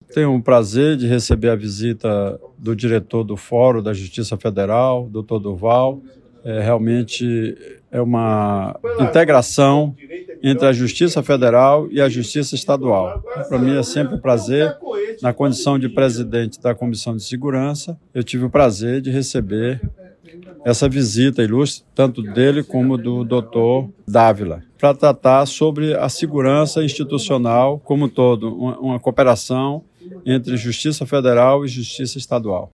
Tenho o prazer de receber a visita do diretor do Fórum da Justiça Federal, Dr. Durval. Realmente é uma integração entre a Justiça Federal e a Justiça Estadual. Para mim é sempre um prazer. Na condição de presidente da Comissão de Segurança, eu tive o prazer de receber essa visita ilustre, tanto dele como do Dr. Dávila, para tratar sobre a segurança institucional como um todo, uma cooperação entre Justiça Federal e Justiça Estadual.